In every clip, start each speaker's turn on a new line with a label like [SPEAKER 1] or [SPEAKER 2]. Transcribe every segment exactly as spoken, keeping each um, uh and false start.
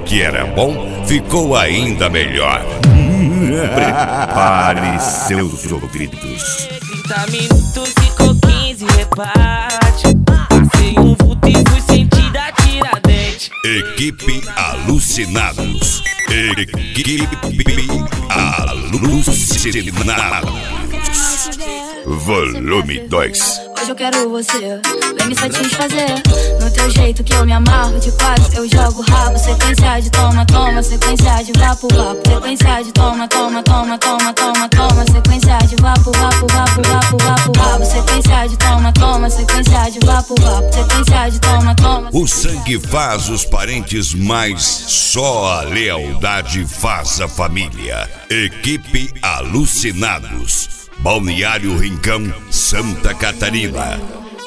[SPEAKER 1] que era bom ficou ainda melhor. Prepare seus ouvidos.
[SPEAKER 2] trinta minutos ficou quinze, reparte. Passei um vulto e fui sentir a Tiradentes.
[SPEAKER 1] Equipe Alucinados. Equipe Alucinados. Volume dois.
[SPEAKER 3] Hoje eu quero você, vem me satisfazer. No teu jeito que eu me amarro de quatro, eu jogo rabo. Sequência de toma, toma, sequência de vapo, vapo. Sequência de toma, toma, toma, toma, toma, toma. Sequência de vapo, vapo, vapo, vapo, vapo, vapo. Sequência de toma, toma, sequência de vapo, vapo. Sequência de toma, toma.
[SPEAKER 1] O sangue faz os parentes, mas só a lealdade faz a família. Equipe Alucinados. Balneário Rincão, Santa Catarina.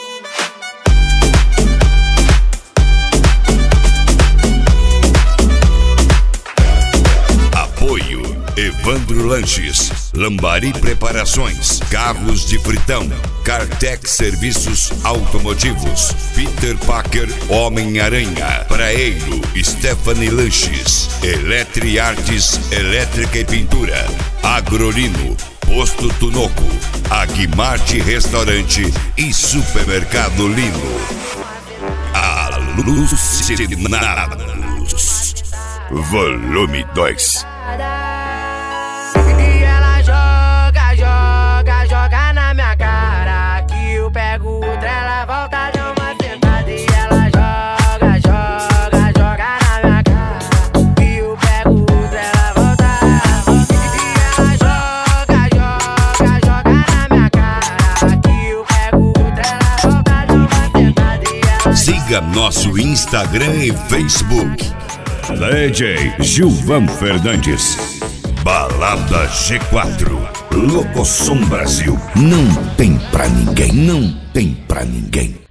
[SPEAKER 1] Apoio: Evandro Lanches, Lambari Preparações, Carlos de Fritão, Cartex Serviços Automotivos, Peter Packer Homem-Aranha, Praeiro, Stephanie Lanches, Eletri Artes, Elétrica e Pintura, Agrolino, Posto Tunoco, Aguimarte Restaurante e Supermercado Lino. Alucinados. Volume dois.
[SPEAKER 2] E ela joga, joga, joga na minha cara. Que eu pego outra, ela volta de uma sentada. E ela joga, joga, joga na minha cara. Que eu pego outra, ela volta. E ela joga, joga, joga na minha cara. Que eu pego outra, ela volta de uma sentada. E ela
[SPEAKER 1] Siga nosso Instagram e Facebook. D J Gilvan Fernandes. Balada G quatro. Locosom Brasil. Não tem pra ninguém, não tem pra ninguém.